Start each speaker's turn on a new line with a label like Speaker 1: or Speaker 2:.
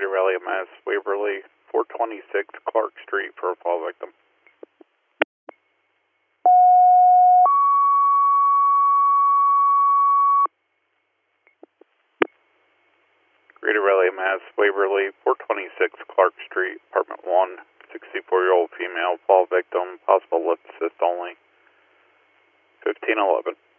Speaker 1: Greater Raleigh, Mass, Waverly, 426 Clark Street for a fall victim. Greater Raleigh, Mass, Waverly, 426 Clark Street, apartment 1, 64-year-old female, fall victim, possible lip assist only, 1511.